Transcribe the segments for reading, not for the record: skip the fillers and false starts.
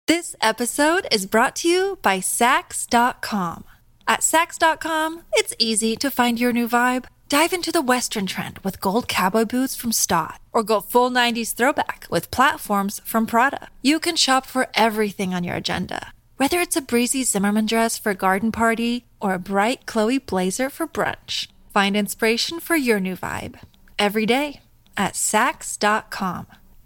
This episode is brought to you by Sax.com. At Sax.com, it's easy to find your new vibe. Dive into the Western trend with gold cowboy boots from Stott, or go full 90s throwback with platforms from Prada. You can shop for everything on your agenda, whether it's a breezy Zimmermann dress for a garden party or a bright Chloe blazer for brunch. Find inspiration for your new vibe every day at Sax.com.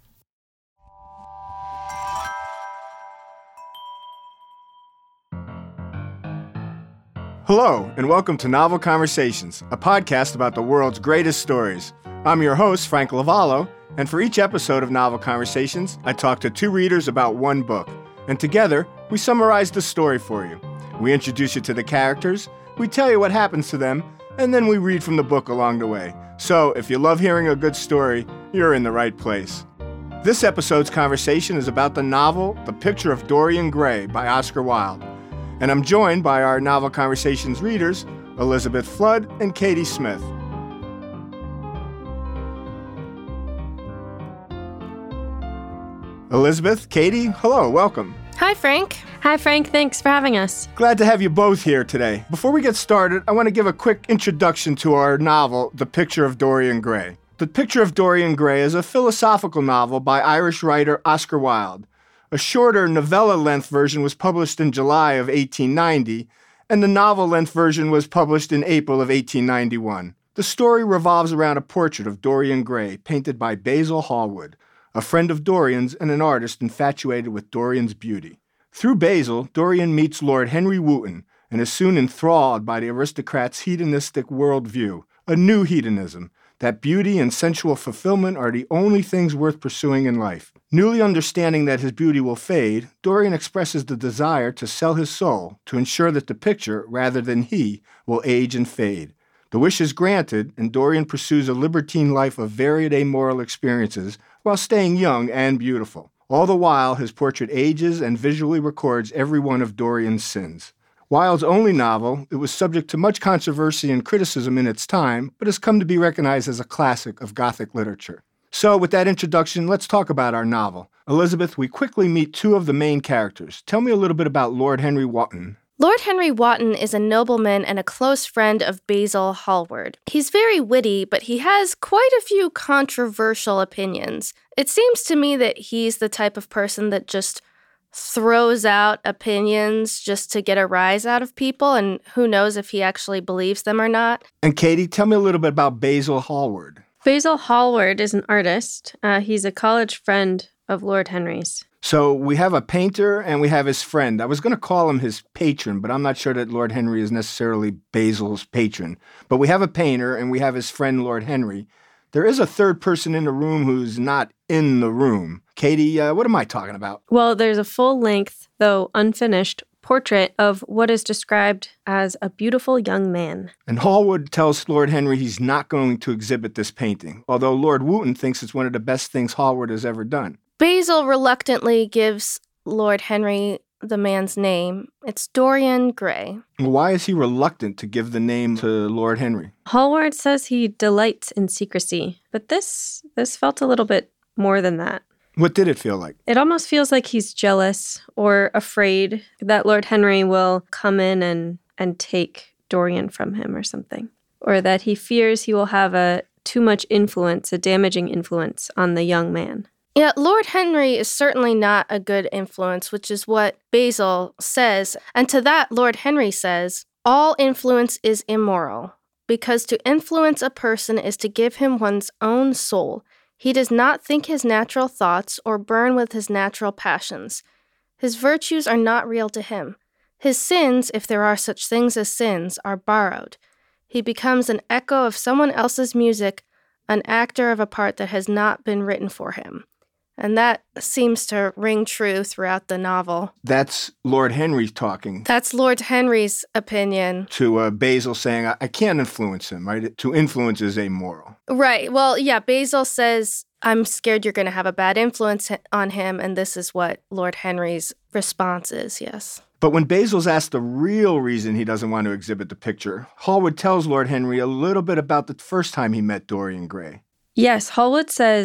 Hello, and welcome to Novel Conversations, a podcast about the world's greatest stories. I'm your host, Frank Lavallo, and for each episode of Novel Conversations, I talk to two readers about one book, and together, we summarize the story for you. We introduce you to the characters, we tell you what happens to them, and then we read from the book along the way. So, if you love hearing a good story, you're in the right place. This episode's conversation is about the novel The Picture of Dorian Gray by Oscar Wilde. And I'm joined by our Novel Conversations readers, Elizabeth Flood and Katie Smith. Elizabeth, Katie, hello, welcome. Hi, Frank. Hi, Frank. Thanks for having us. Glad to have you both here today. Before we get started, I want to give a quick introduction to our novel, The Picture of Dorian Gray. The Picture of Dorian Gray is a philosophical novel by Irish writer Oscar Wilde. A shorter novella-length version was published in July of 1890, and the novel-length version was published in April of 1891. The story revolves around a portrait of Dorian Gray, painted by Basil Hallward, a friend of Dorian's and an artist infatuated with Dorian's beauty. Through Basil, Dorian meets Lord Henry Wotton and is soon enthralled by the aristocrat's hedonistic worldview, a new hedonism, that beauty and sensual fulfillment are the only things worth pursuing in life. Newly understanding that his beauty will fade, Dorian expresses the desire to sell his soul to ensure that the picture, rather than he, will age and fade. The wish is granted, and Dorian pursues a libertine life of varied amoral experiences while staying young and beautiful. All the while, his portrait ages and visually records every one of Dorian's sins. Wilde's only novel, it was subject to much controversy and criticism in its time, but has come to be recognized as a classic of Gothic literature. So, with that introduction, let's talk about our novel. Elizabeth, we quickly meet two of the main characters. Tell me a little bit about Lord Henry Wotton. Lord Henry Wotton is a nobleman and a close friend of Basil Hallward. He's very witty, but he has quite a few controversial opinions. It seems to me that he's the type of person that just throws out opinions just to get a rise out of people, and who knows if he actually believes them or not. And Katie, tell me a little bit about Basil Hallward. Basil Hallward is an artist. He's a college friend of Lord Henry's. So we have a painter and we have his friend. I was going to call him his patron, but I'm not sure that Lord Henry is necessarily Basil's patron. But we have a painter and we have his friend, Lord Henry. There is a third person in the room who's not in the room. Katie, what am I talking about? Well, there's a full-length, though unfinished, portrait of what is described as a beautiful young man. And Hallward tells Lord Henry he's not going to exhibit this painting, although Lord Wotton thinks it's one of the best things Hallward has ever done. Basil reluctantly gives Lord Henry the man's name. It's Dorian Gray. Why is he reluctant to give the name to Lord Henry? Hallward says he delights in secrecy, but this felt a little bit more than that. What did it feel like? It almost feels like he's jealous or afraid that Lord Henry will come in and take Dorian from him or something. Or that he fears he will have too much influence, a damaging influence on the young man. Yeah, Lord Henry is certainly not a good influence, which is what Basil says. And to that, Lord Henry says, all influence is immoral, because to influence a person is to give him one's own soul. He does not think his natural thoughts or burn with his natural passions. His virtues are not real to him. His sins, if there are such things as sins, are borrowed. He becomes an echo of someone else's music, an actor of a part that has not been written for him. And that seems to ring true throughout the novel. That's Lord Henry talking. That's Lord Henry's opinion. To Basil saying, I can't influence him, right? To influence is amoral. Right. Well, yeah, Basil says, I'm scared you're going to have a bad influence on him, and this is what Lord Henry's response is, yes. But when Basil's asked the real reason he doesn't want to exhibit the picture, Hallward tells Lord Henry a little bit about the first time he met Dorian Gray. Yes, Hallward says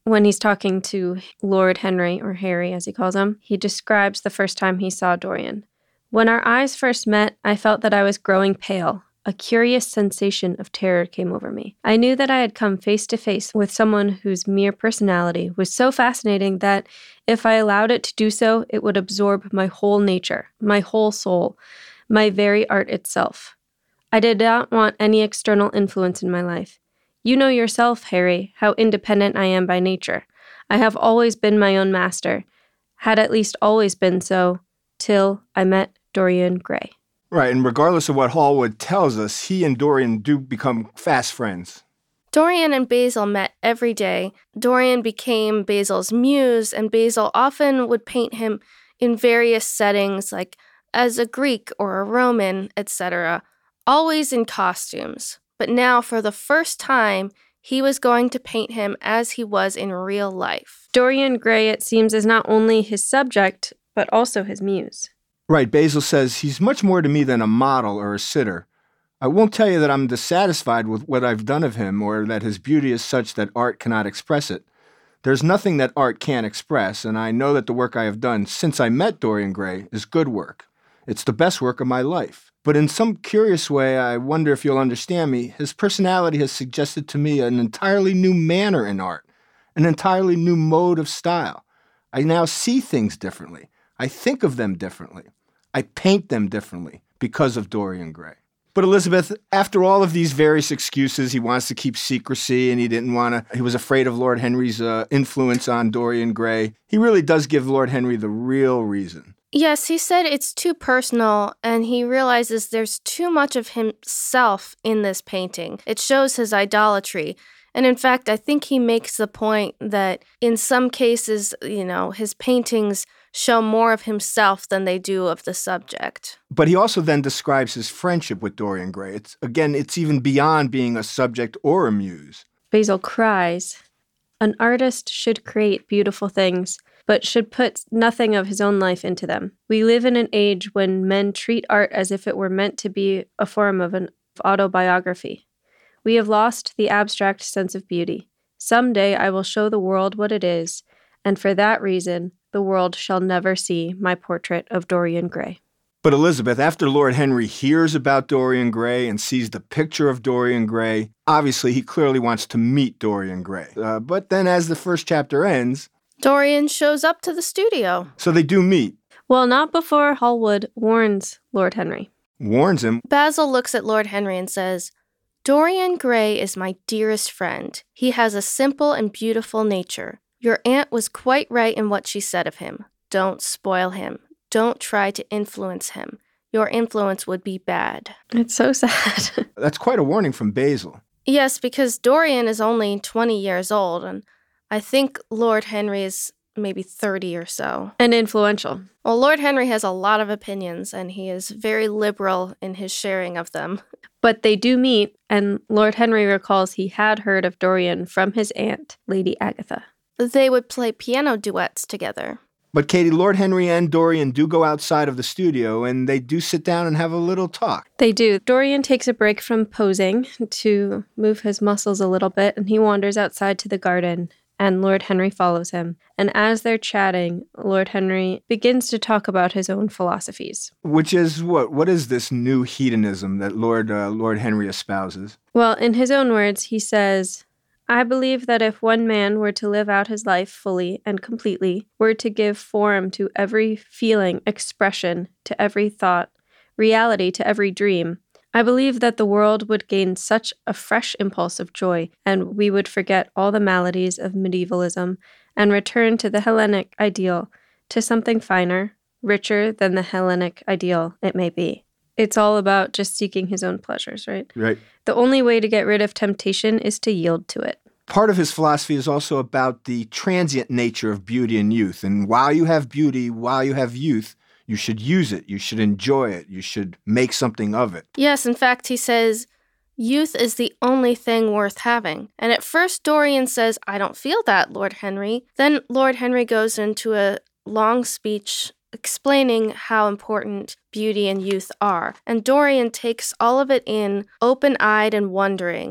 when he's talking to Lord Henry, or Harry as he calls him, he describes the first time he saw Dorian. When our eyes first met, I felt that I was growing pale. A curious sensation of terror came over me. I knew that I had come face to face with someone whose mere personality was so fascinating that if I allowed it to do so, it would absorb my whole nature, my whole soul, my very art itself. I did not want any external influence in my life. You know yourself, Harry, how independent I am by nature. I have always been my own master, had at least always been so, till I met Dorian Gray. Right, and regardless of what Hallwood tells us, he and Dorian do become fast friends. Dorian and Basil met every day. Dorian became Basil's muse, and Basil often would paint him in various settings, like as a Greek or a Roman, etc., always in costumes. But now, for the first time, he was going to paint him as he was in real life. Dorian Gray, it seems, is not only his subject, but also his muse. Right, Basil says he's much more to me than a model or a sitter. I won't tell you that I'm dissatisfied with what I've done of him or that his beauty is such that art cannot express it. There's nothing that art can't express, and I know that the work I have done since I met Dorian Gray is good work. It's the best work of my life. But in some curious way, I wonder if you'll understand me, his personality has suggested to me an entirely new manner in art, an entirely new mode of style. I now see things differently. I think of them differently. I paint them differently because of Dorian Gray. But Elizabeth, after all of these various excuses, he wants to keep secrecy and he was afraid of Lord Henry's influence on Dorian Gray. He really does give Lord Henry the real reason. Yes, he said it's too personal, and he realizes there's too much of himself in this painting. It shows his idolatry. And in fact, I think he makes the point that in some cases, his paintings show more of himself than they do of the subject. But he also then describes his friendship with Dorian Gray. It's even beyond being a subject or a muse. Basil cries, "An artist should create beautiful things, but should put nothing of his own life into them. We live in an age when men treat art as if it were meant to be a form of an autobiography. We have lost the abstract sense of beauty. Some day I will show the world what it is, and for that reason, the world shall never see my portrait of Dorian Gray." But Elizabeth, after Lord Henry hears about Dorian Gray and sees the picture of Dorian Gray, obviously he clearly wants to meet Dorian Gray. But then as the first chapter ends, Dorian shows up to the studio. So they do meet. Well, not before Hallwood warns Lord Henry. Warns him. Basil looks at Lord Henry and says, "Dorian Gray is my dearest friend. He has a simple and beautiful nature. Your aunt was quite right in what she said of him. Don't spoil him. Don't try to influence him. Your influence would be bad." It's so sad. That's quite a warning from Basil. Yes, because Dorian is only 20 years old, and I think Lord Henry is maybe 30 or so. And influential. Well, Lord Henry has a lot of opinions, and he is very liberal in his sharing of them. But they do meet, and Lord Henry recalls he had heard of Dorian from his aunt, Lady Agatha. They would play piano duets together. But Katie, Lord Henry and Dorian do go outside of the studio, and they do sit down and have a little talk. They do. Dorian takes a break from posing to move his muscles a little bit, and he wanders outside to the garden, and Lord Henry follows him. And as they're chatting, Lord Henry begins to talk about his own philosophies. Which is what? What is this new hedonism that Lord Henry espouses? Well, in his own words, he says, "I believe that if one man were to live out his life fully and completely, were to give form to every feeling, expression to every thought, reality to every dream, I believe that the world would gain such a fresh impulse of joy, and we would forget all the maladies of medievalism and return to the Hellenic ideal, to something finer, richer than the Hellenic ideal it may be." It's all about just seeking his own pleasures, right? Right. The only way to get rid of temptation is to yield to it. Part of his philosophy is also about the transient nature of beauty and youth. And while you have beauty, while you have youth, you should use it. You should enjoy it. You should make something of it. Yes, in fact, he says, youth is the only thing worth having. And at first, Dorian says, "I don't feel that, Lord Henry." Then Lord Henry goes into a long speech explaining how important beauty and youth are. And Dorian takes all of it in, open-eyed and wondering.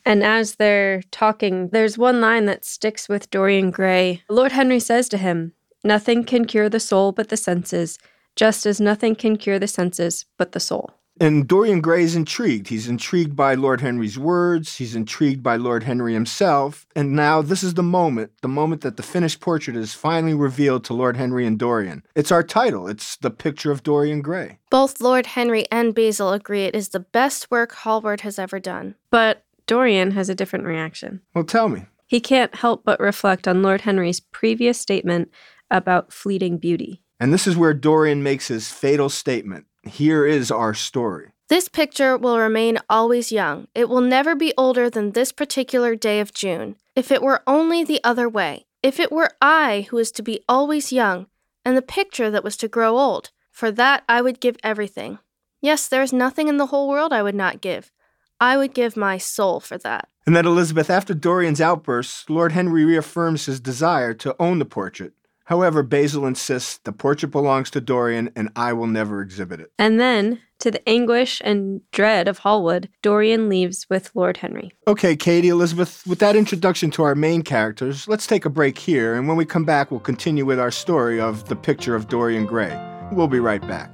And as they're talking, there's one line that sticks with Dorian Gray. Lord Henry says to him, "Nothing can cure the soul but the senses, just as nothing can cure the senses but the soul." And Dorian Gray is intrigued. He's intrigued by Lord Henry's words. He's intrigued by Lord Henry himself. And now this is the moment that the finished portrait is finally revealed to Lord Henry and Dorian. It's our title. It's The Picture of Dorian Gray. Both Lord Henry and Basil agree it is the best work Hallward has ever done. But Dorian has a different reaction. Well, tell me. He can't help but reflect on Lord Henry's previous statement about fleeting beauty. And this is where Dorian makes his fatal statement. Here is our story. This picture will remain always young. It will never be older than this particular day of June. If it were only the other way. If it were I who was to be always young, and the picture that was to grow old. For that I would give everything. Yes, there is nothing in the whole world I would not give. I would give my soul for that. And then, Elizabeth, after Dorian's outbursts, Lord Henry reaffirms his desire to own the portrait. However, Basil insists the portrait belongs to Dorian and I will never exhibit it. And then, to the anguish and dread of Hallward, Dorian leaves with Lord Henry. Okay, Katie, Elizabeth, with that introduction to our main characters, let's take a break here, and when we come back, we'll continue with our story of The Picture of Dorian Gray. We'll be right back.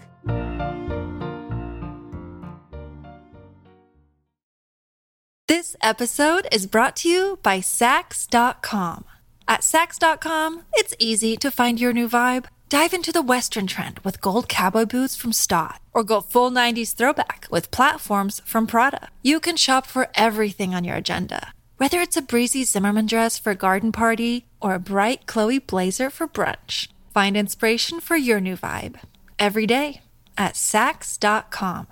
This episode is brought to you by Saks.com. At Saks.com, it's easy to find your new vibe. Dive into the Western trend with gold cowboy boots from Stott, or go full 90s throwback with platforms from Prada. You can shop for everything on your agenda, whether it's a breezy Zimmermann dress for a garden party or a bright Chloe blazer for brunch. Find inspiration for your new vibe every day at Saks.com.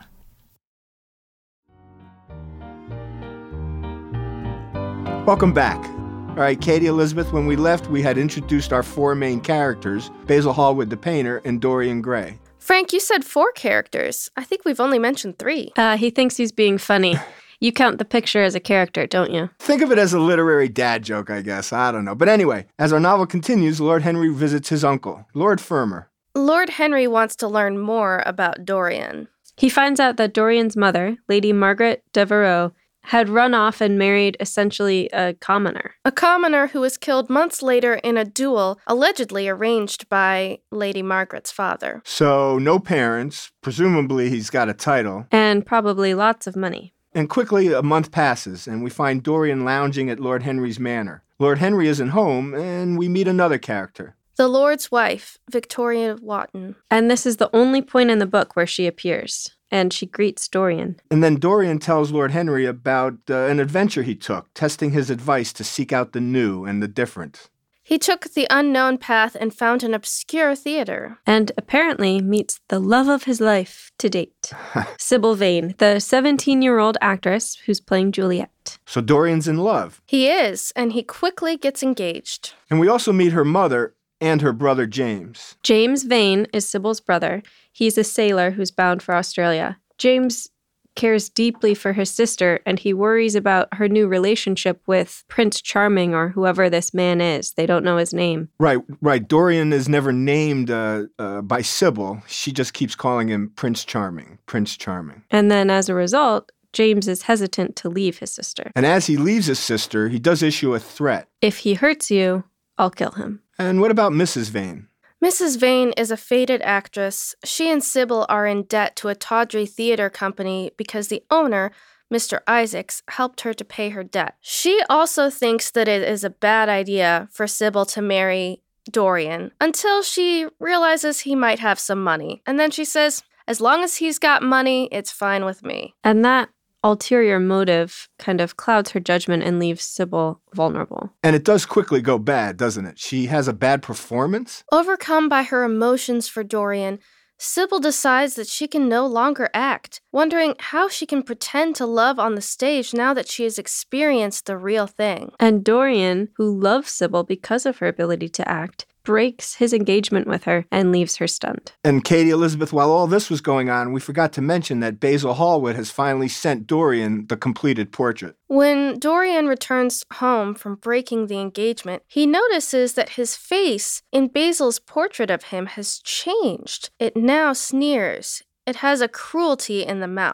Welcome back. All right, Katie, Elizabeth, when we left, we had introduced our four main characters, Basil Hallward the painter and Dorian Gray. Frank, you said 4 characters. I think we've only mentioned 3. He thinks he's being funny. You count the picture as a character, don't you? Think of it as a literary dad joke, I guess. I don't know. But anyway, as our novel continues, Lord Henry visits his uncle, Lord Fermor. Lord Henry wants to learn more about Dorian. He finds out that Dorian's mother, Lady Margaret Devereux, had run off and married essentially a commoner. A commoner who was killed months later in a duel allegedly arranged by Lady Margaret's father. So, no parents. Presumably he's got a title. And probably lots of money. And quickly, a month passes, and we find Dorian lounging at Lord Henry's manor. Lord Henry isn't home, and we meet another character. The Lord's wife, Victoria Wotton. And this is the only point in the book where she appears. And she greets Dorian. And then Dorian tells Lord Henry about an adventure he took, testing his advice to seek out the new and the different. He took the unknown path and found an obscure theater. And apparently meets the love of his life to date. Sybil Vane, the 17-year-old actress who's playing Juliet. So Dorian's in love. He is, and he quickly gets engaged. And we also meet her mother and her brother James. James Vane is Sybil's brother. He's a sailor who's bound for Australia. James cares deeply for his sister, and he worries about her new relationship with Prince Charming or whoever this man is. They don't know his name. Right. Dorian is never named by Sybil. She just keeps calling him Prince Charming. And then as a result, James is hesitant to leave his sister. And as he leaves his sister, he does issue a threat. If he hurts you, I'll kill him. And what about Mrs. Vane? Mrs. Vane is a fated actress. She and Sybil are in debt to a tawdry theater company because the owner, Mr. Isaacs, helped her to pay her debt. She also thinks that it is a bad idea for Sybil to marry Dorian until she realizes he might have some money. And then she says, as long as he's got money, it's fine with me. And that ulterior motive kind of clouds her judgment and leaves Sybil vulnerable. And it does quickly go bad, doesn't it? She has a bad performance. Overcome by her emotions for Dorian, Sybil decides that she can no longer act, wondering how she can pretend to love on the stage now that she has experienced the real thing. And Dorian, who loves Sybil because of her ability to act, breaks his engagement with her and leaves her stunned. And Katie, Elizabeth, while all this was going on, we forgot to mention that Basil Hallward has finally sent Dorian the completed portrait. When Dorian returns home from breaking the engagement, he notices that his face in Basil's portrait of him has changed. It now sneers. It has a cruelty in the mouth.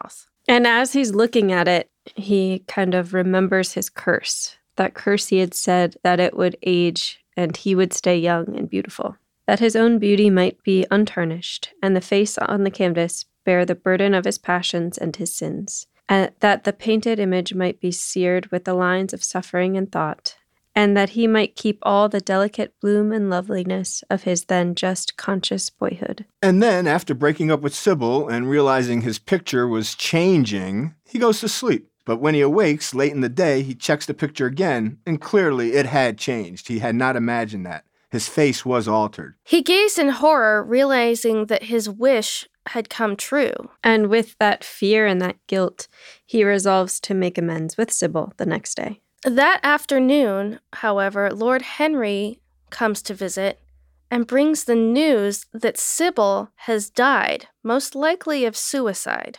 And as he's looking at it, he kind of remembers his curse. That curse he had said that it would age and he would stay young and beautiful. That his own beauty might be untarnished, and the face on the canvas bear the burden of his passions and his sins. And that the painted image might be seared with the lines of suffering and thought, and that he might keep all the delicate bloom and loveliness of his then just conscious boyhood. And then, after breaking up with Sybil and realizing his picture was changing, he goes to sleep. But when he awakes late in the day, he checks the picture again, and clearly it had changed. He had not imagined that. His face was altered. He gazed in horror, realizing that his wish had come true. And with that fear and that guilt, he resolves to make amends with Sybil the next day. That afternoon, however, Lord Henry comes to visit and brings the news that Sybil has died, most likely of suicide.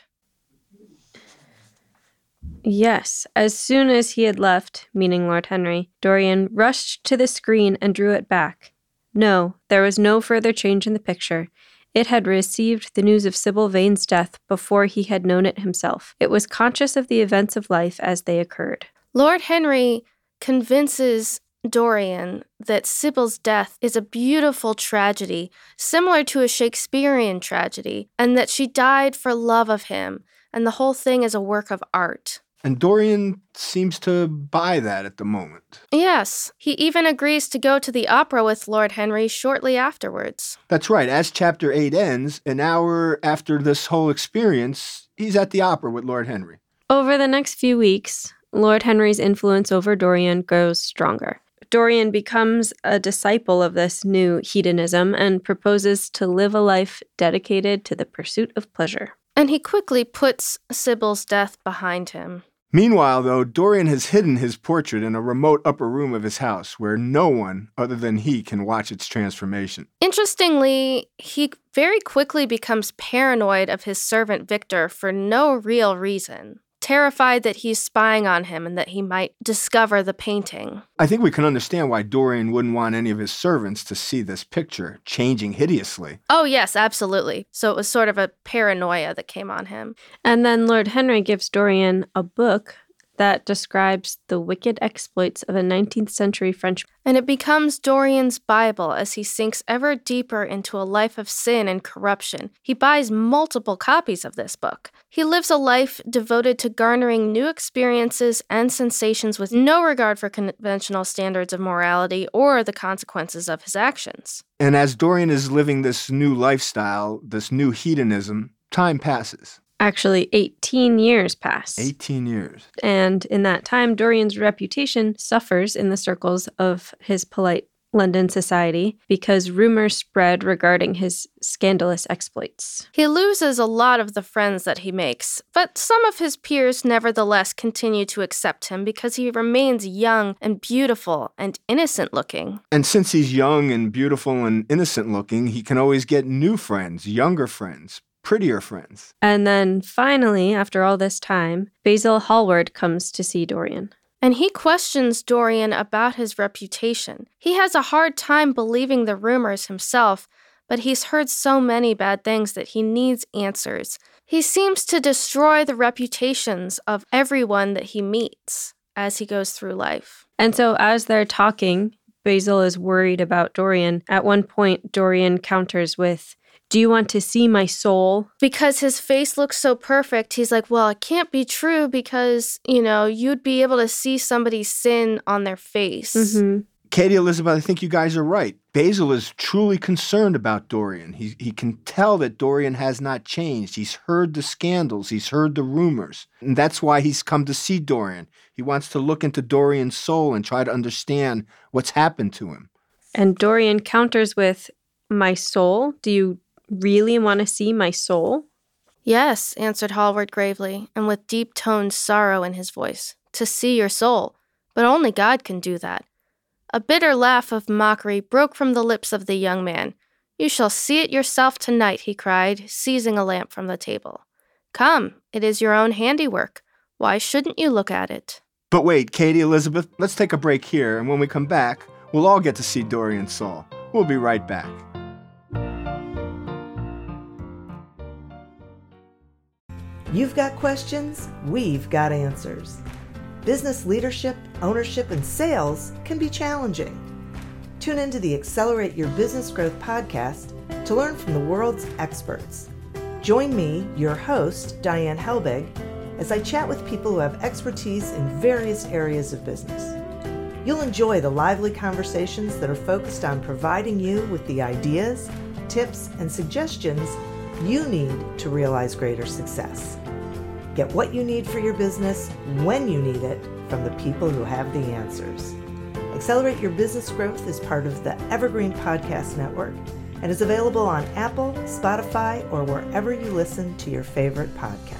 Yes, as soon as he had left, meaning Lord Henry, Dorian rushed to the screen and drew it back. No, there was no further change in the picture. It had received the news of Sybil Vane's death before he had known it himself. It was conscious of the events of life as they occurred. Lord Henry convinces Dorian that Sybil's death is a beautiful tragedy, similar to a Shakespearean tragedy, and that she died for love of him, and the whole thing is a work of art. And Dorian seems to buy that at the moment. Yes, he even agrees to go to the opera with Lord Henry shortly afterwards. That's right. As Chapter 8 ends, an hour after this whole experience, he's at the opera with Lord Henry. Over the next few weeks, Lord Henry's influence over Dorian grows stronger. Dorian becomes a disciple of this new hedonism and proposes to live a life dedicated to the pursuit of pleasure. And he quickly puts Sybil's death behind him. Meanwhile, though, Dorian has hidden his portrait in a remote upper room of his house where no one other than he can watch its transformation. Interestingly, he very quickly becomes paranoid of his servant Victor for no real reason, terrified that he's spying on him and that he might discover the painting. I think we can understand why Dorian wouldn't want any of his servants to see this picture changing hideously. Oh, yes, absolutely. So it was sort of a paranoia that came on him. And then Lord Henry gives Dorian a book that describes the wicked exploits of a 19th century Frenchman. And it becomes Dorian's Bible as he sinks ever deeper into a life of sin and corruption. He buys multiple copies of this book. He lives a life devoted to garnering new experiences and sensations with no regard for conventional standards of morality or the consequences of his actions. And as Dorian is living this new lifestyle, this new hedonism, time passes. Actually, 18 years pass. 18 years. And in that time, Dorian's reputation suffers in the circles of his polite London society because rumors spread regarding his scandalous exploits. He loses a lot of the friends that he makes, but some of his peers nevertheless continue to accept him because he remains young and beautiful and innocent looking. And since he's young and beautiful and innocent looking, he can always get new friends, younger friends, prettier friends. And then finally, after all this time, Basil Hallward comes to see Dorian. And he questions Dorian about his reputation. He has a hard time believing the rumors himself, but he's heard so many bad things that he needs answers. He seems to destroy the reputations of everyone that he meets as he goes through life. And so as they're talking, Basil is worried about Dorian. At one point, Dorian counters with, "Do you want to see my soul?" Because his face looks so perfect, he's like, well, it can't be true because, you'd be able to see somebody's sin on their face. Mm-hmm. Katie, Elizabeth, I think you guys are right. Basil is truly concerned about Dorian. He can tell that Dorian has not changed. He's heard the scandals. He's heard the rumors. And that's why he's come to see Dorian. He wants to look into Dorian's soul and try to understand what's happened to him. And Dorian counters with, "My soul? Do you really want to see my soul?" Yes, answered Hallward gravely, and with deep-toned sorrow in his voice. To see your soul. But only God can do that. A bitter laugh of mockery broke from the lips of the young man. "You shall see it yourself tonight," he cried, seizing a lamp from the table. "Come, it is your own handiwork. Why shouldn't you look at it?" But wait, Katie, Elizabeth, let's take a break here, and when we come back, we'll all get to see Dorian's soul. We'll be right back. You've got questions, we've got answers. Business leadership, ownership, and sales can be challenging. Tune into the Accelerate Your Business Growth podcast to learn from the world's experts. Join me, your host, Diane Helbig, as I chat with people who have expertise in various areas of business. You'll enjoy the lively conversations that are focused on providing you with the ideas, tips, and suggestions you need to realize greater success. Get what you need for your business when you need it from the people who have the answers. Accelerate Your Business Growth is part of the Evergreen Podcast Network and is available on Apple, Spotify, or wherever you listen to your favorite podcasts.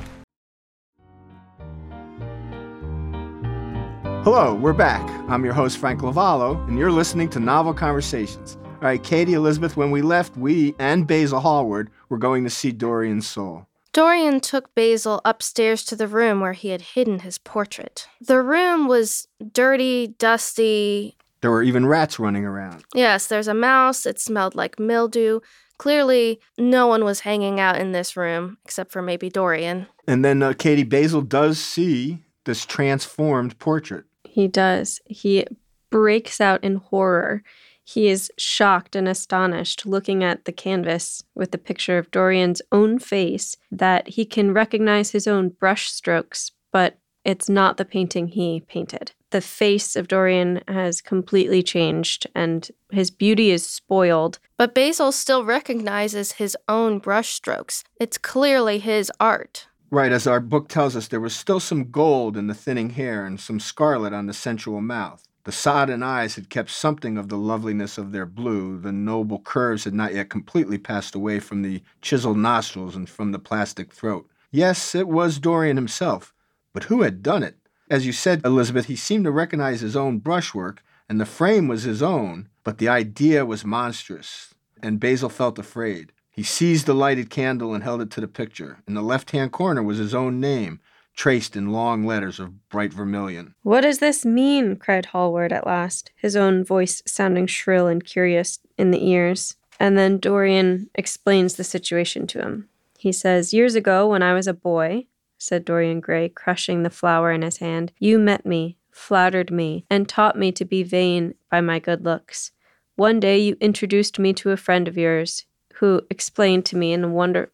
Hello, we're back. I'm your host, Frank Lavallo, and you're listening to Novel Conversations. All right, Katie, Elizabeth, when we left, we and Basil Hallward were going to see Dorian's soul. Dorian took Basil upstairs to the room where he had hidden his portrait. The room was dirty, dusty. There were even rats running around. Yes, there's a mouse. It smelled like mildew. Clearly, no one was hanging out in this room, except for maybe Dorian. And then, Katie, Basil does see this transformed portrait. He does. He breaks out in horror. He is shocked and astonished looking at the canvas with the picture of Dorian's own face, that he can recognize his own brush strokes, but it's not the painting he painted. The face of Dorian has completely changed, and his beauty is spoiled. But Basil still recognizes his own brush strokes. It's clearly his art. Right, as our book tells us, there was still some gold in the thinning hair and some scarlet on the sensual mouth. The sodden eyes had kept something of the loveliness of their blue. The noble curves had not yet completely passed away from the chiseled nostrils and from the plastic throat. Yes, it was Dorian himself, but who had done it? As you said, Elizabeth, he seemed to recognize his own brushwork, and the frame was his own, but the idea was monstrous, and Basil felt afraid. He seized the lighted candle and held it to the picture. In the left-hand corner was his own name, traced in long letters of bright vermilion. "What does this mean?" cried Hallward at last, his own voice sounding shrill and curious in the ears. And then Dorian explains the situation to him. He says, "Years ago, when I was a boy," said Dorian Gray, crushing the flower in his hand, "you met me, flattered me, and taught me to be vain by my good looks. One day you introduced me to a friend of yours, who explained to me the wonder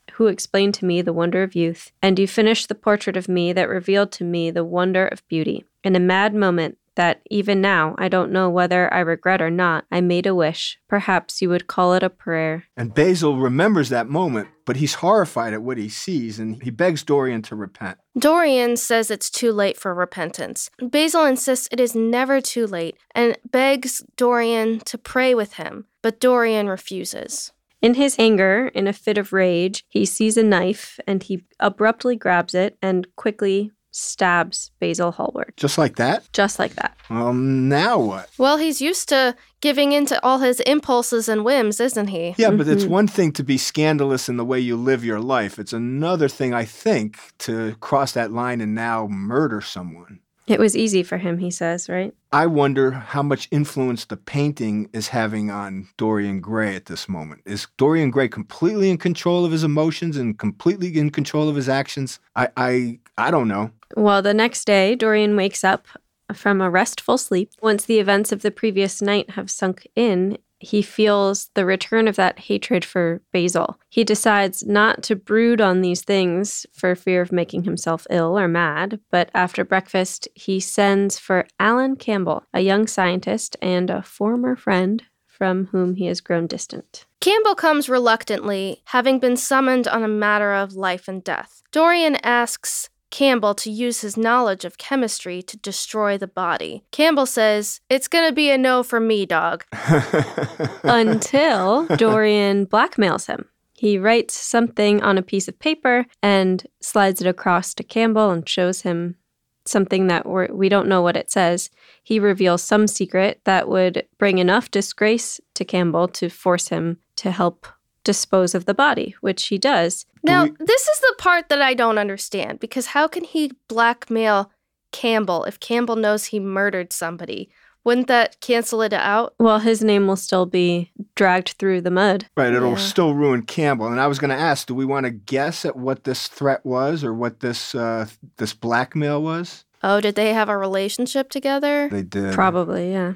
of youth, and you finished the portrait of me that revealed to me the wonder of beauty. In a mad moment that even now I don't know whether I regret or not, I made a wish. Perhaps you would call it a prayer." And Basil remembers that moment, but he's horrified at what he sees, and he begs Dorian to repent. Dorian says it's too late for repentance. Basil insists it is never too late and begs Dorian to pray with him, but Dorian refuses. In his anger, in a fit of rage, he sees a knife and he abruptly grabs it and quickly stabs Basil Hallward. Just like that? Just like that. Now what? Well, he's used to giving in to all his impulses and whims, isn't he? Yeah, but it's one thing to be scandalous in the way you live your life. It's another thing, I think, to cross that line and now murder someone. It was easy for him, he says, right? I wonder how much influence the painting is having on Dorian Gray at this moment. Is Dorian Gray completely in control of his emotions and completely in control of his actions? I don't know. Well, the next day, Dorian wakes up from a restful sleep. Once the events of the previous night have sunk in, he feels the return of that hatred for Basil. He decides not to brood on these things for fear of making himself ill or mad, but after breakfast, he sends for Alan Campbell, a young scientist and a former friend from whom he has grown distant. Campbell comes reluctantly, having been summoned on a matter of life and death. Dorian asks Campbell to use his knowledge of chemistry to destroy the body. Campbell says, "It's gonna be a no for me, dog." Until Dorian blackmails him. He writes something on a piece of paper and slides it across to Campbell and shows him something that we don't know what it says. He reveals some secret that would bring enough disgrace to Campbell to force him to help dispose of the body, which he does. Now, this is the part that I don't understand, because how can he blackmail Campbell if Campbell knows he murdered somebody? Wouldn't that cancel it out? Well, his name will still be dragged through the mud. Right, it'll Yeah. still ruin Campbell. And I was going to ask, do we want to guess at what this threat was or what this blackmail was? Oh, did they have a relationship together? They did. Probably, yeah.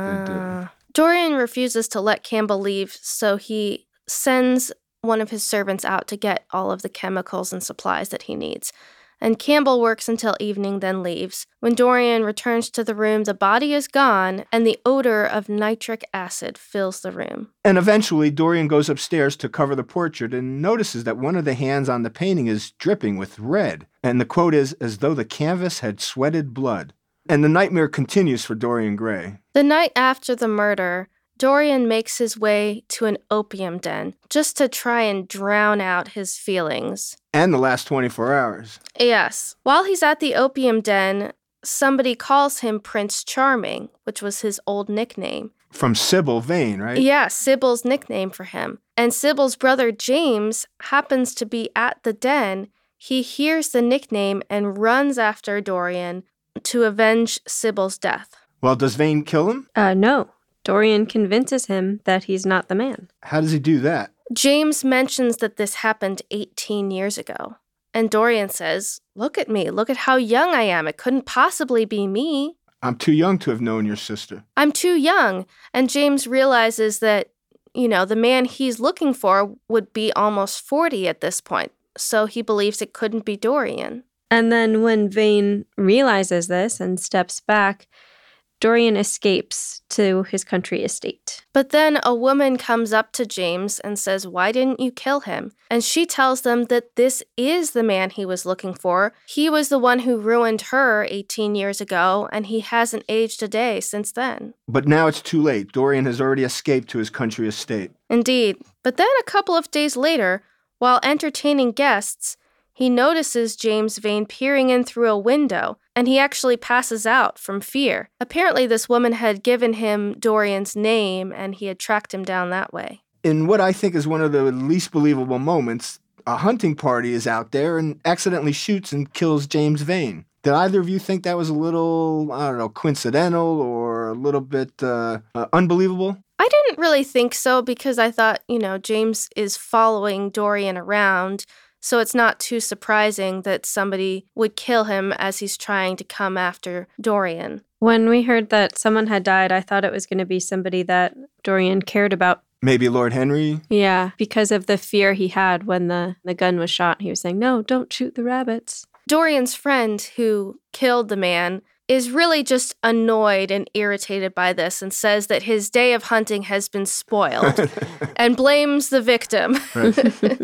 Dorian refuses to let Campbell leave, so he sends one of his servants out to get all of the chemicals and supplies that he needs. And Campbell works until evening, then leaves. When Dorian returns to the room, the body is gone, and the odor of nitric acid fills the room. And eventually, Dorian goes upstairs to cover the portrait and notices that one of the hands on the painting is dripping with red. And the quote is, "as though the canvas had sweated blood." And the nightmare continues for Dorian Gray. The night after the murder, Dorian makes his way to an opium den just to try and drown out his feelings. And the last 24 hours. Yes. While he's at the opium den, somebody calls him Prince Charming, which was his old nickname. From Sybil Vane, right? Yeah, Sybil's nickname for him. And Sybil's brother James happens to be at the den. He hears the nickname and runs after Dorian to avenge Sybil's death. Well, does Vane kill him? No. Dorian convinces him that he's not the man. How does he do that? James mentions that this happened 18 years ago. And Dorian says, "Look at me. Look at how young I am. It couldn't possibly be me. I'm too young to have known your sister. I'm too young." And James realizes that, the man he's looking for would be almost 40 at this point. So he believes it couldn't be Dorian. And then when Vane realizes this and steps back, Dorian escapes to his country estate. But then a woman comes up to James and says, "Why didn't you kill him?" And she tells them that this is the man he was looking for. He was the one who ruined her 18 years ago, and he hasn't aged a day since then. But now it's too late. Dorian has already escaped to his country estate. Indeed. But then a couple of days later, while entertaining guests, he notices James Vane peering in through a window, and he actually passes out from fear. Apparently, this woman had given him Dorian's name, and he had tracked him down that way. In what I think is one of the least believable moments, a hunting party is out there and accidentally shoots and kills James Vane. Did either of you think that was a little, coincidental or a little bit unbelievable? I didn't really think so because I thought, James is following Dorian around, so it's not too surprising that somebody would kill him as he's trying to come after Dorian. When we heard that someone had died, I thought it was going to be somebody that Dorian cared about. Maybe Lord Henry? Yeah, because of the fear he had when the gun was shot. He was saying, "No, don't shoot the rabbits." Dorian's friend who killed the man is really just annoyed and irritated by this and says that his day of hunting has been spoiled and blames the victim. Right.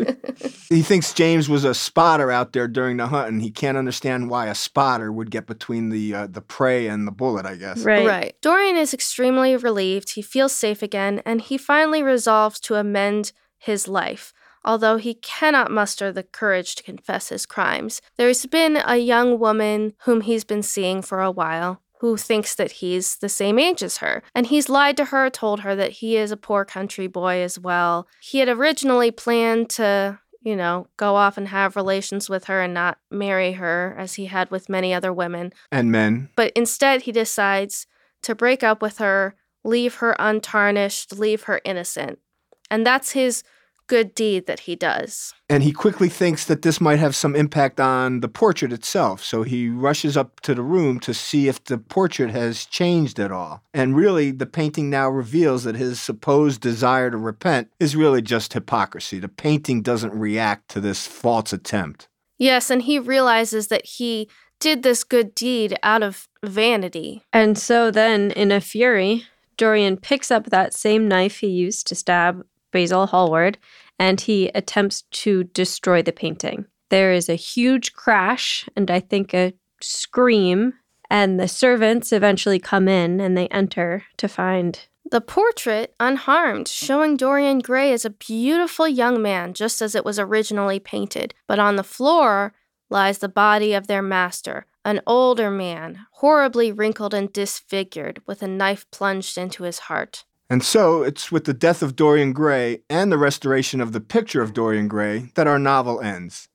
He thinks James was a spotter out there during the hunt, and he can't understand why a spotter would get between the prey and the bullet, I guess. Right. Dorian is extremely relieved. He feels safe again, and he finally resolves to amend his life, although he cannot muster the courage to confess his crimes. There's been a young woman whom he's been seeing for a while who thinks that he's the same age as her, and he's lied to her, told her that he is a poor country boy as well. He had originally planned to, go off and have relations with her and not marry her, as he had with many other women. And men. But instead, he decides to break up with her, leave her untarnished, leave her innocent. And that's his good deed that he does. And he quickly thinks that this might have some impact on the portrait itself, so he rushes up to the room to see if the portrait has changed at all. And really, the painting now reveals that his supposed desire to repent is really just hypocrisy. The painting doesn't react to this false attempt. Yes, and he realizes that he did this good deed out of vanity. And so then, in a fury, Dorian picks up that same knife he used to stab Basil Hallward, and he attempts to destroy the painting. There is a huge crash, and I think a scream, and the servants eventually come in, and they enter to find the portrait unharmed, showing Dorian Gray as a beautiful young man, just as it was originally painted. But on the floor lies the body of their master, an older man, horribly wrinkled and disfigured, with a knife plunged into his heart. And so it's with the death of Dorian Gray and the restoration of the picture of Dorian Gray that our novel ends.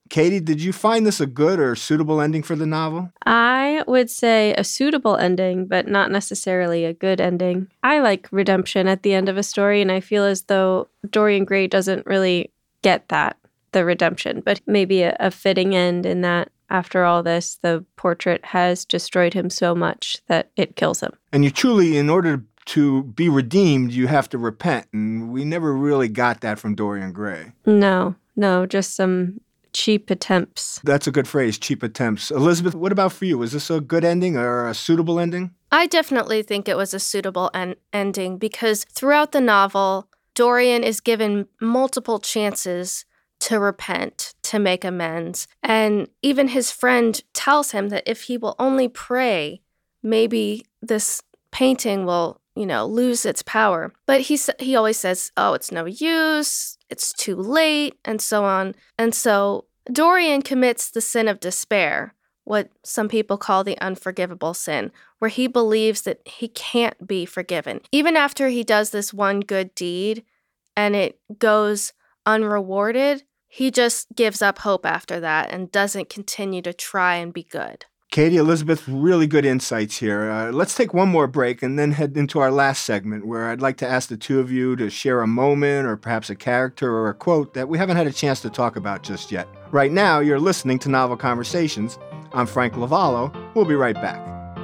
Katie, did you find this a good or suitable ending for the novel? I would say a suitable ending, but not necessarily a good ending. I like redemption at the end of a story, and I feel as though Dorian Gray doesn't really get that, the redemption, but maybe a fitting end in that after all this, the portrait has destroyed him so much that it kills him. And you truly, in order to be redeemed, you have to repent, and we never really got that from Dorian Gray. No, just some cheap attempts. That's a good phrase, cheap attempts. Elizabeth, what about for you? Was this a good ending or a suitable ending? I definitely think it was a suitable ending because throughout the novel, Dorian is given multiple chances to repent, to make amends. And even his friend tells him that if he will only pray, maybe this painting will, lose its power. But he always says, oh, it's no use, it's too late, and so on. And so Dorian commits the sin of despair, what some people call the unforgivable sin, where he believes that he can't be forgiven. Even after he does this one good deed and it goes unrewarded, he just gives up hope after that and doesn't continue to try and be good. Katie, Elizabeth, really good insights here. Let's take one more break and then head into our last segment where I'd like to ask the two of you to share a moment or perhaps a character or a quote that we haven't had a chance to talk about just yet. Right now, you're listening to Novel Conversations. I'm Frank Lavallo. We'll be right back.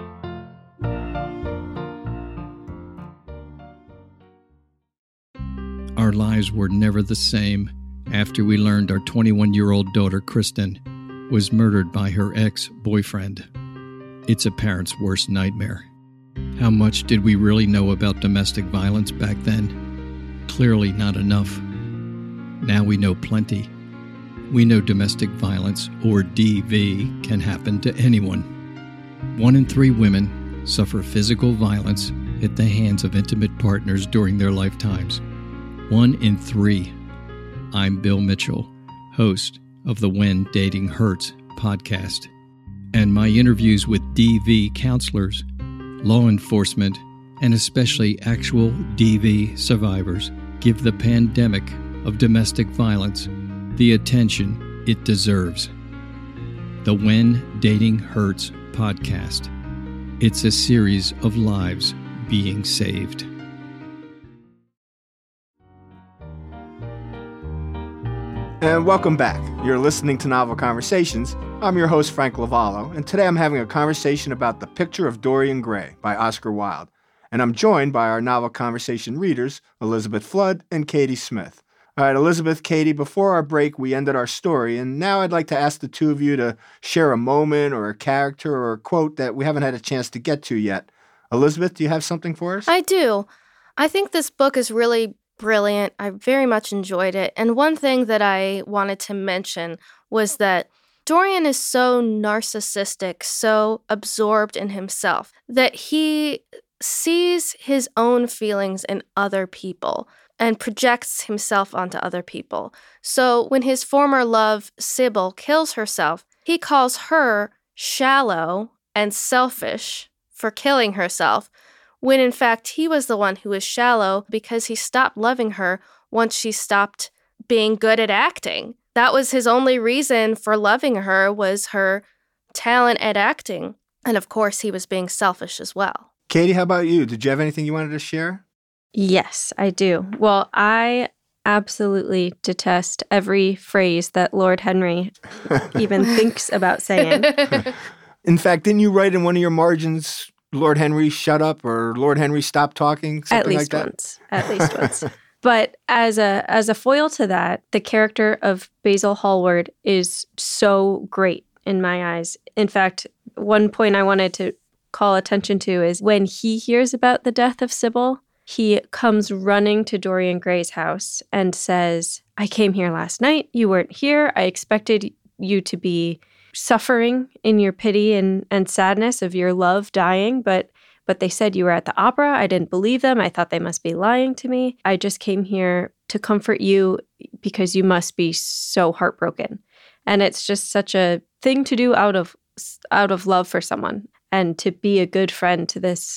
Our lives were never the same after we learned our 21-year-old daughter, Kristen, was murdered by her ex-boyfriend. It's a parent's worst nightmare. How much did we really know about domestic violence back then? Clearly not enough. Now we know plenty. We know domestic violence, or DV, can happen to anyone. 1 in 3 women suffer physical violence at the hands of intimate partners during their lifetimes. 1 in 3. I'm Bill Mitchell, host of the When Dating Hurts podcast, and my interviews with DV counselors, law enforcement, and especially actual DV survivors give the pandemic of domestic violence the attention it deserves. The When Dating Hurts podcast. It's a series of lives being saved. And welcome back. You're listening to Novel Conversations. I'm your host, Frank Lavallo, and today I'm having a conversation about The Picture of Dorian Gray by Oscar Wilde. And I'm joined by our Novel Conversation readers, Elizabeth Flood and Katie Smith. All right, Elizabeth, Katie, before our break, we ended our story, and now I'd like to ask the two of you to share a moment or a character or a quote that we haven't had a chance to get to yet. Elizabeth, do you have something for us? I do. I think this book is really brilliant. I very much enjoyed it. And one thing that I wanted to mention was that Dorian is so narcissistic, so absorbed in himself, that he sees his own feelings in other people and projects himself onto other people. So when his former love, Sybil, kills herself, he calls her shallow and selfish for killing herself, when in fact he was the one who was shallow because he stopped loving her once she stopped being good at acting. That was his only reason for loving her, was her talent at acting. And of course, he was being selfish as well. Katie, how about you? Did you have anything you wanted to share? Yes, I do. Well, I absolutely detest every phrase that Lord Henry even thinks about saying. In fact, didn't you write in one of your margins, Lord Henry, shut up, or Lord Henry, stop talking, something like that? At least once. But as a foil to that, the character of Basil Hallward is so great in my eyes. In fact, one point I wanted to call attention to is when he hears about the death of Sybil, he comes running to Dorian Gray's house and says, I came here last night. You weren't here. I expected you to be suffering in your pity and sadness of your love dying, but they said you were at the opera. I didn't believe them. I thought they must be lying to me. I just came here to comfort you because you must be so heartbroken. And it's just such a thing to do out of love for someone, and to be a good friend to this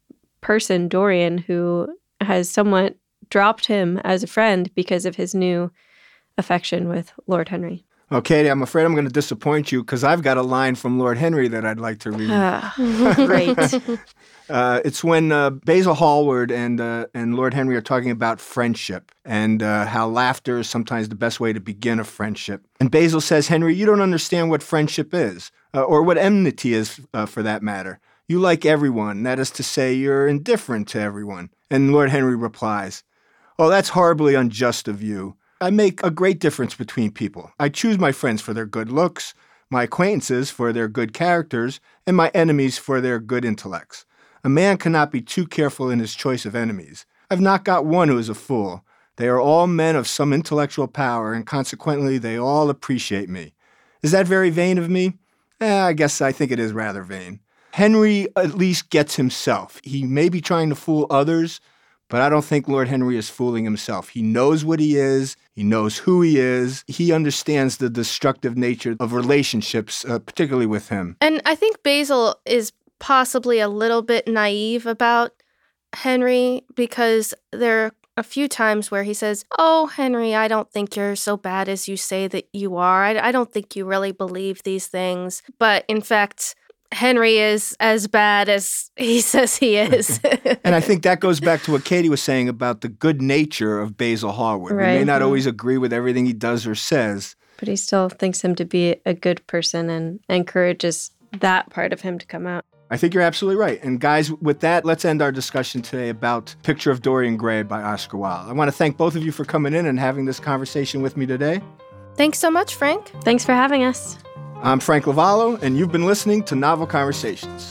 person, Dorian, who has somewhat dropped him as a friend because of his new affection with Lord Henry. Well, Katie, I'm afraid I'm going to disappoint you because I've got a line from Lord Henry that I'd like to read. Great. It's when Basil Hallward and Lord Henry are talking about friendship and how laughter is sometimes the best way to begin a friendship. And Basil says, Henry, you don't understand what friendship is, or what enmity is for that matter. You like everyone. That is to say, you're indifferent to everyone. And Lord Henry replies, oh, that's horribly unjust of you. I make a great difference between people. I choose my friends for their good looks, my acquaintances for their good characters, and my enemies for their good intellects. A man cannot be too careful in his choice of enemies. I've not got one who is a fool. They are all men of some intellectual power, and consequently they all appreciate me. Is that very vain of me? I guess I think it is rather vain. Henry at least gets himself. He may be trying to fool others, but I don't think Lord Henry is fooling himself. He knows what he is. He knows who he is. He understands the destructive nature of relationships, particularly with him. And I think Basil is possibly a little bit naive about Henry because there are a few times where he says, oh, Henry, I don't think you're so bad as you say that you are. I don't think you really believe these things. But in fact, Henry is as bad as he says he is. And I think that goes back to what Katie was saying about the good nature of Basil Hallward. Right. We may not always agree with everything he does or says. But he still thinks him to be a good person and encourages that part of him to come out. I think you're absolutely right. And guys, with that, let's end our discussion today about Picture of Dorian Gray by Oscar Wilde. I want to thank both of you for coming in and having this conversation with me today. Thanks so much, Frank. Thanks for having us. I'm Frank Lavallo, and you've been listening to Novel Conversations.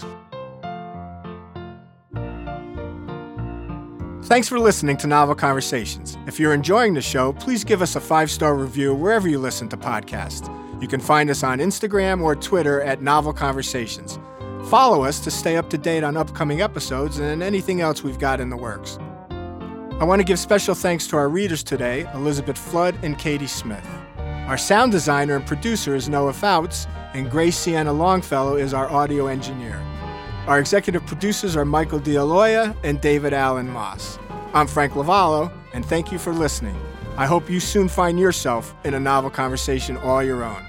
Thanks for listening to Novel Conversations. If you're enjoying the show, please give us a 5-star review wherever you listen to podcasts. You can find us on Instagram or Twitter at Novel Conversations. Follow us to stay up to date on upcoming episodes and anything else we've got in the works. I want to give special thanks to our readers today, Elizabeth Flood and Katie Smith. Our sound designer and producer is Noah Fouts, and Grace Sienna Longfellow is our audio engineer. Our executive producers are Michael D'Aloia and David Allen Moss. I'm Frank Lavallo, and thank you for listening. I hope you soon find yourself in a novel conversation all your own.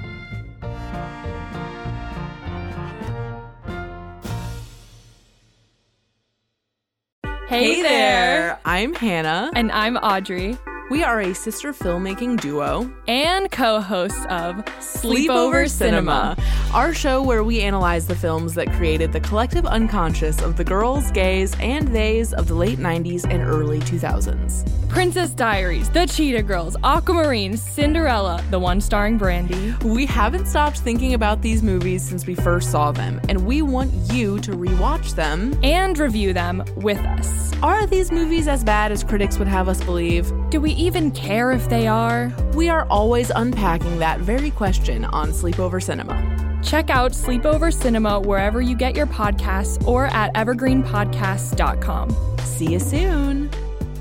Hey there! I'm Hannah. And I'm Audrey. We are a sister filmmaking duo And co-hosts of Sleepover Cinema. Our show where we analyze the films that created the collective unconscious of the girls, gays, and theys of the late 90s and early 2000s. Princess Diaries, The Cheetah Girls, Aquamarine, Cinderella, the one starring Brandy. We haven't stopped thinking about these movies since we first saw them, and we want you to rewatch them And review them with us. Are these movies as bad as critics would have us believe? Do we even care if they are? We are always unpacking that very question on Sleepover Cinema. Check out Sleepover Cinema wherever you get your podcasts or at evergreenpodcasts.com. See you soon.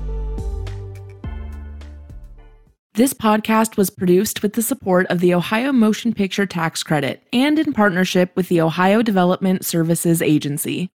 This podcast was produced with the support of the Ohio Motion Picture Tax Credit and in partnership with the Ohio Development Services Agency.